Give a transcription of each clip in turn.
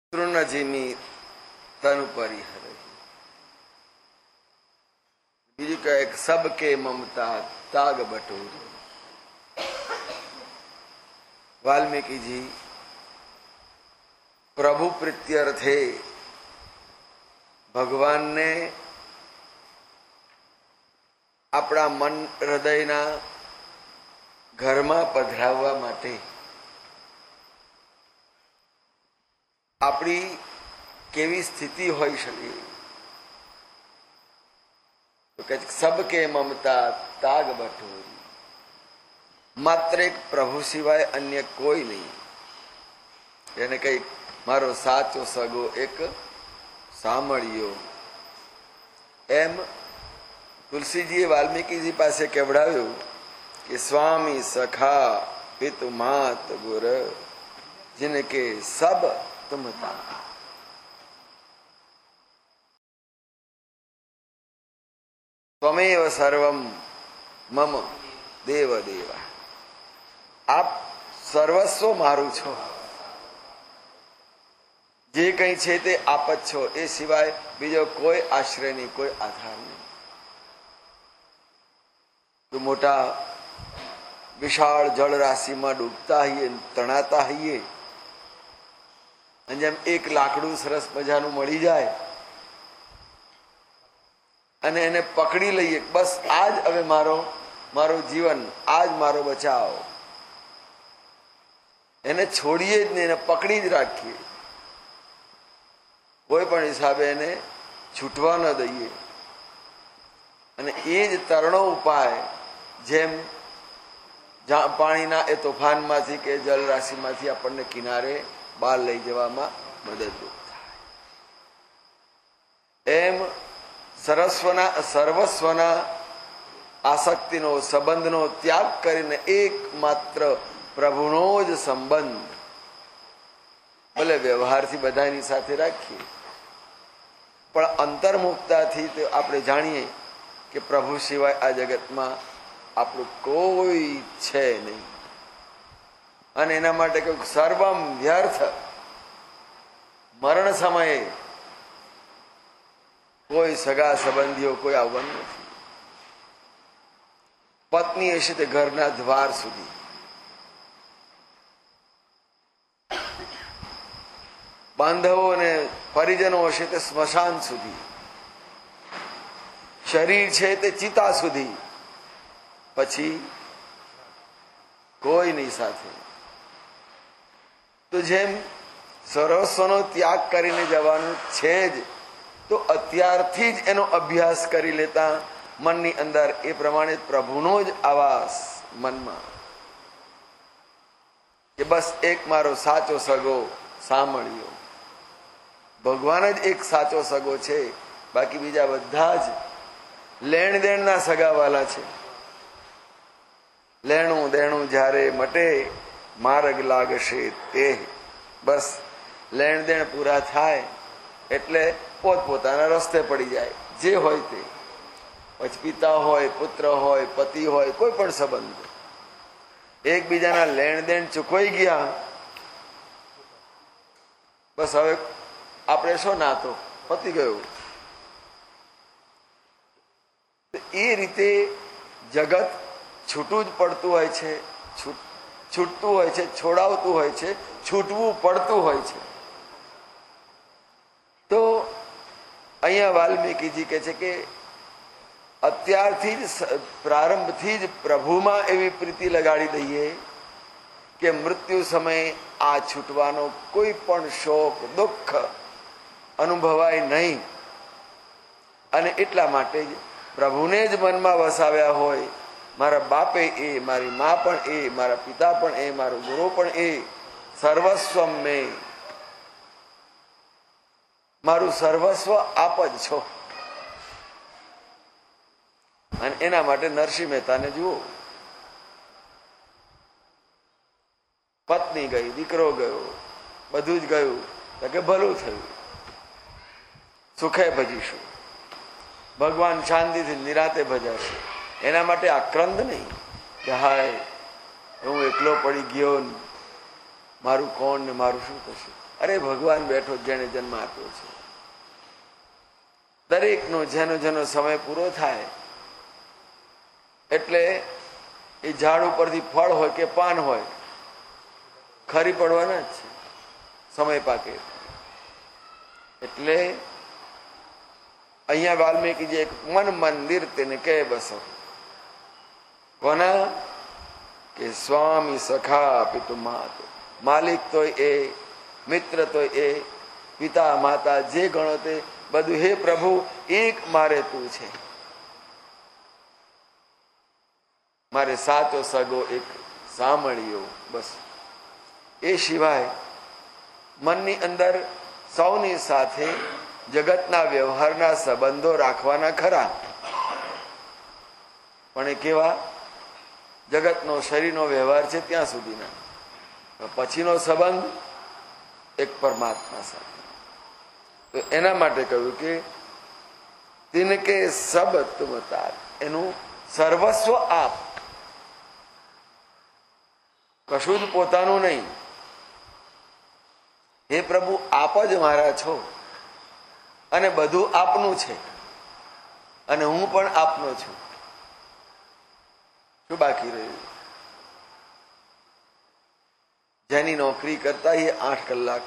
તૃણજીની તન પરિહર, બીજું કહે સબકે મમતા તાગ બટોર. વાલ્મીકીજી પ્રભુ પ્રીત્યર્થે ભગવાનને આપણા મન હૃદયના ઘરમાં પધરાવવા માટે આપણી કેવી સ્થિતિ હોઈ શકે તો કે સબકે મમતા તાગ બટોરી. માત્ર એક પ્રભુ સિવાય અન્ય કોઈ નહીં. એને કઈ મારો સાચો સગો એક સાંભળ્યો એમ તુલસીજીએ વાલ્મીકીજી પાસે કહેવડાવ્યું કે સ્વામી સખા પિતુ માત ગુર જિનકે સબ તુમતા. ત્વમેવ સર્વમ મમ દેવ દેવા. આપ સર્વસ્વ મારું છો. જે કંઈ છે તે આપ જ છો. એ સિવાય બીજો કોઈ આશ્રય નહીં, કોઈ આધાર નહીં. તો મોટા વિશાળ જળ રાશિમાં ડૂબતા હઈએ, તણાતા હઈએ, અને જેમ એક લાકડું સરસ મજાનું મળી જાય અને એને પકડી લઈએ, બસ આ જ હવે મારો જીવન, આ જ મારો બચાવ, એને છોડીએ જ નહીં, એને પકડી જ રાખીએ, કોઈ પણ હિસાબે એને છૂટવા ન દઈએ. અને એ જ તરણો ઉપાય જેમ પાણીના એ તોફાનમાંથી કે જલ રાશિમાંથી આપણને કિનારે બહાર લઈ જવામાં મદદરૂપ થાય, એમ સર્વસ્વના આસક્તિનો સંબંધનો ત્યાગ કરીને એકમાત્ર પ્રભુનો જ સંબંધ ભલે વ્યવહારથી બધાની સાથે રાખીએ, પણ અંતર્મુક્તાથી તો આપણે જાણીએ કે પ્રભુ સિવાય આ જગતમાં આપણું કોઈ છે નહીં. અને એના માટે કહ્યું સર્વમ વ્યર્થ. મરણ સમયે કોઈ સગા સંબંધીઓ કોઈ આવવાનું નથી. પત્ની હશે તે ઘરના દ્વાર સુધી, બાંધવો અને પરિજનો હશે તે સ્મશાન સુધી, શરીર છે તે ચિતા સુધી, પછી કોઈની સાથે. તો જેમ સર્વસ્વનો ત્યાગ કરીને જવાનું છે જ, તો અત્યારથી જ એનો અભ્યાસ કરી લેતા મનની અંદર એ પ્રમાણે પ્રભુનો જ આવાસ મનમાં, કે બસ એક મારો સાચો સગો સાંભળ્યો. ભગવાન જ એક સાચો સગો છે, બાકી બીજા બધા જ લેણ દેણના સગાવાલા છે. લેણું દેણું જ્યારે મટે માર્ગ લાગશે તે. બસ લેણ દેણ પૂરા થાય એટલે પોતપોતાના રસ્તે પડી જાય, જે હોય તે. પછી પિતા હોય, પુત્ર હોય, પતિ હોય, કોઈ પણ સંબંધ, એકબીજાના લેણ દેણ ચૂકવાઈ ગયા, બસ હવે આપણે શું નાતો પતી ગયું. એ રીતે જગત છૂટું જ પડતું હોય છે, છૂટતું હોય છે, છોડાવતું હોય છે, છૂટવું પડતું હોય છે. તો અહીંયા વાલ્મીકીજી કહે છે કે અત્યારથી જ પ્રારંભથી જ પ્રભુમાં એવી પ્રીતિ લગાડી દઈએ કે મૃત્યુ સમયે આ છૂટવાનો કોઈ પણ શોક દુઃખ અનુભવાય નહીં. અને એટલા માટે જ પ્રભુને જ મનમાં વસાવ્યા હોય. મારા બાપે એ, મારી મા પણ એ, મારા પિતા પણ એ, મારો ગુરુ પણ એ, સર્વસ્વમ મેં, મારું સર્વસ્વ આપ જ છો. અને એના માટે નરસિંહ મહેતાને જુઓ, પત્ની ગઈ, દીકરો ગયો, બધું જ ગયું, તો કે ભલું થયું, સુખે ભજીશું, ભગવાન શાંતિથી નિરાતે ભજાશે. એના માટે આક્રંદ નહીં કે હાય હું એકલો પડી ગયો, મારું કોણ ને મારું શું થશે. અરે ભગવાન બેઠો જેને જન્મ આપ્યો છે. દરેકનો જેનો જેનો સમય પૂરો થાય એટલે એ ઝાડ ઉપરથી ફળ હોય કે પાન હોય ખરી પડવાના જ છે, સમય પાકે. એટલે અહીંયા વાલ્મીકીજી એક મન મંદિર તેને કહે બસો. કોના? કે સ્વામી સખા પિતુ માત, માલિક તોય એ, મિત્ર તોય એ, પિતા માતા જે ગણો તે બધું હે પ્રભુ એક મારે તું છે. મારે સાચો સગો એક સાંભળ્યો બસ. એ સિવાય મનની અંદર સૌની સાથે જગતના વ્યવહારના સંબંધો રાખવાના ખરા, પણ એ કેવા? જગતનો શરીરનો વ્યવહાર છે ત્યાં સુધીના. પછીનો સંબંધ એક પરમાત્મા સાથે. તો એના માટે કહ્યું કે તિનકે સબ તુમ તાર, એનું સર્વસ્વ આપ, કશું જ પોતાનું નહીં. હે પ્રભુ આપ જ મારા છો અને બધું આપનું છે અને હું પણ આપનો છું. શું બાકી રહ્યું? જેની નોકરી કરતા એ 8 કલાક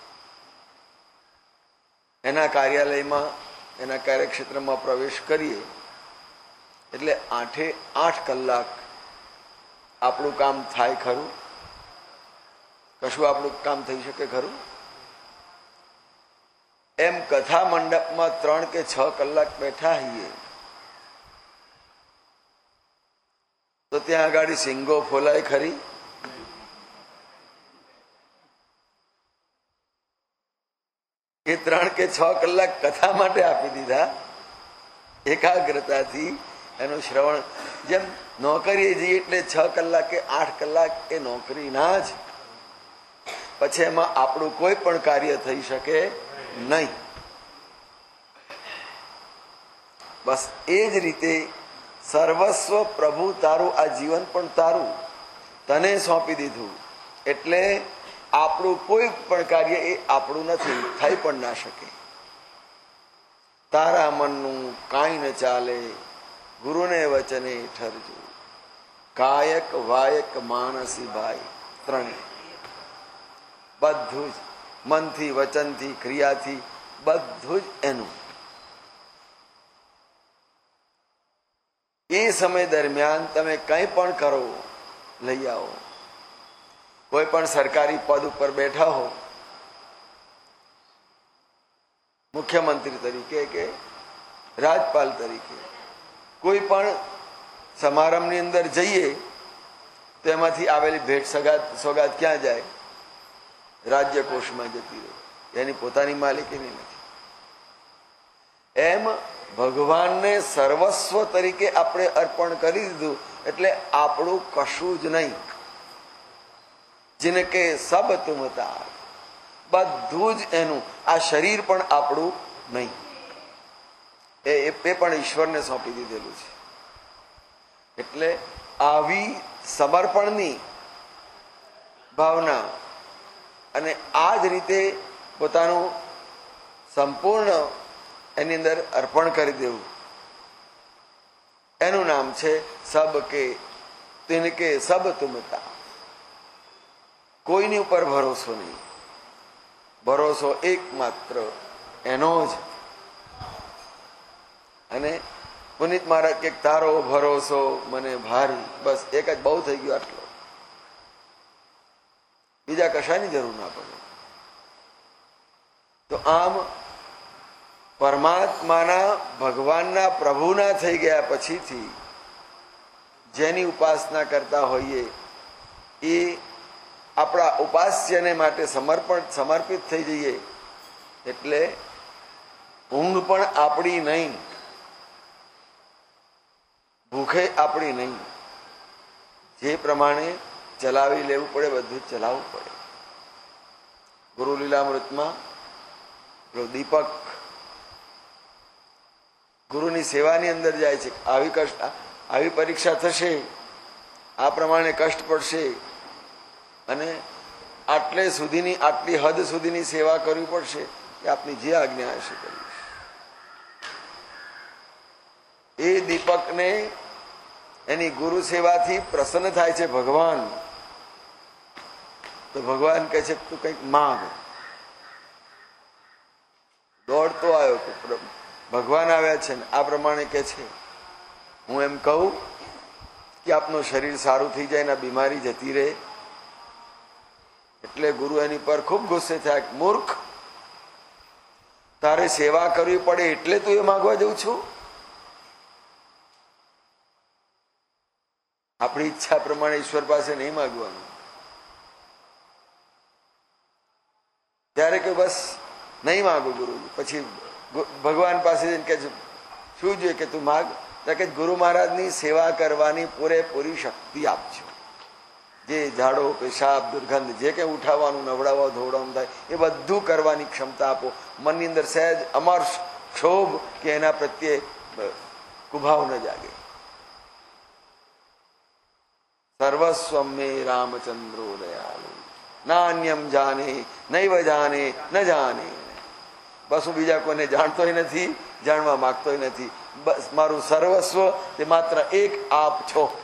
એના કાર્યાલયમાં એના કાર્યક્ષેત્રમાં પ્રવેશ કરીએ એટલે 8 કલાક આપણું કામ થાય ખરું? કશું આપણું કામ થઈ શકે ખરું? એમ કથા મંડપમાં 3 કે 6 કલાક બેઠા હોઈએ તો ત્યાં આગળ સિંગો ફોલાય ખરી? એ 3 કે 6 કલાક કથા માટે આપી દીધા એકાગ્રતાથી એનું શ્રવણ. જેમ નોકરીએ જઈએ એટલે 6 કલાક કે 8 કલાક એ નોકરીના જ, પછી એમાં આપણું કોઈ પણ કાર્ય થઈ શકે નહીં. બસ એ જ રીતે સર્વસ્વ પ્રભુ તારું, આ જીવન પણ તારું, તને સોંપી દીધું. એટલે આપણું કોઈ પણ કાર્ય એ આપણું નથી, થઈ પણ ના શકે. તારા મનનું કાંઈ ન ચાલે, ગુરુને વચને ઠરજો. કાયક વાયક માનસી ભાઈ, ત્રણેય બધું જ મનથી, વચનથી, ક્રિયાથી બધું જ એનું. એ સમય દરમિયાન તમે કંઈ પણ કરો, લઈ આવો. કોઈ પણ સરકારી પદ ઉપર બેઠા હો, મુખ્યમંત્રી તરીકે કે રાજપાલ તરીકે, કોઈ પણ સમારંભની અંદર જઈએ તો એમાંથી આવેલી ભેટ સોગાદ ક્યાં જાય? રાજ્ય કોષમાં જતી રહે, એની પોતાની માલિકીની નથી. એમ ભગવાનને સર્વસ્વ તરીકે આપણે અર્પણ કરી દીધું એટલે આપણું કશું જ નહીં. જેને કે સબ તુમ તાર, બધું જ એનું. આ શરીર પણ આપણું નહીં, એ પણ ઈશ્વરને સોંપી દીધેલું છે. એટલે આવી સમર્પણની ભાવના અને આ જ રીતે પોતાનું સંપૂર્ણ એની અંદર અર્પણ કરી દેવું, એનું નામ છે સબ કે તિનકે સબ તુમ તાર. કોઈની ઉપર ભરોસો નહીં, ભરોસો એકમાત્ર એનો જ. અને પુનિત મહારાજ કે તારો ભરોસો મને ભારી, બસ એક જ બહુ થઈ ગયો, આટલો. બીજા કશાની જરૂર ના પડે. તો આમ પરમાત્માના, ભગવાનના, પ્રભુના થઈ ગયા પછીથી જેની ઉપાસના કરતા હોઈએ એ આપણા ઉપાસ્યને માટે સમર્પિત થઈ જઈએ એટલે ઊંઘ પણ આપણી નહીં, ભૂખે આપણી નહીં. જે પ્રમાણે ચલાવી લેવું પડે બધું જ ચલાવવું પડે. ગુરુ લીલામૃતમાં દીપક ગુરુની સેવાની અંદર જાય છે. આવી પરીક્ષા થશે, આ પ્રમાણે કષ્ટ પડશે અને આટલે સુધીની આટલી હદ સુધીની સેવા કરવી પડશે કે આપની જે આજ્ઞા હશે કરીશ. એ દીપકને એની ગુરુ સેવાથી પ્રસન્ન થાય છે ભગવાન. તો ભગવાન કહે છે તું કંઈક માંગ. દોડતો આવ્યો કે ભગવાન આવ્યા છે ને આ પ્રમાણે કહે છે હું એમ કહું કે આપનું શરીર સારું થઈ જાય ને બીમારી જતી રહે. એટલે ગુરુ એની પર ખૂબ ગુસ્સે થયા. મૂર્ખ, તારે સેવા કરવી પડે એટલે તું એ માંગવા જઉં છું? આપણી ઈચ્છા પ્રમાણે ઈશ્વર પાસે નહીં માંગવાનું. ત્યારે કે બસ નહીં માંગુ ગુરુજી. પછી ભગવાન પાસે જઈને કે શું જોઈએ કે તું માગ? કે ગુરુ મહારાજની સેવા કરવાની પૂરેપૂરી શક્તિ આપજો. જે ઝાડો પેશાબ દુર્ગંધ જે કંઈ ઉઠાવવાનું નવડાવવા ધોવડાવવાનું થાય એ બધું કરવાની ક્ષમતા આપો. મનની અંદર સહેજ અમર્ષ ક્ષોભ કે એના પ્રત્યે કુભાવ ન જાગે. સર્વસ્વમ મે રામચંદ્રો દયાલુ નાન્યમ જાને નૈવ જાને ન જાને. બસ હું બીજા કોઈને જાણતોય નથી, જાણવા માંગતોય નથી. બસ મારું સર્વસ્વ તે માત્ર એક આપ છો.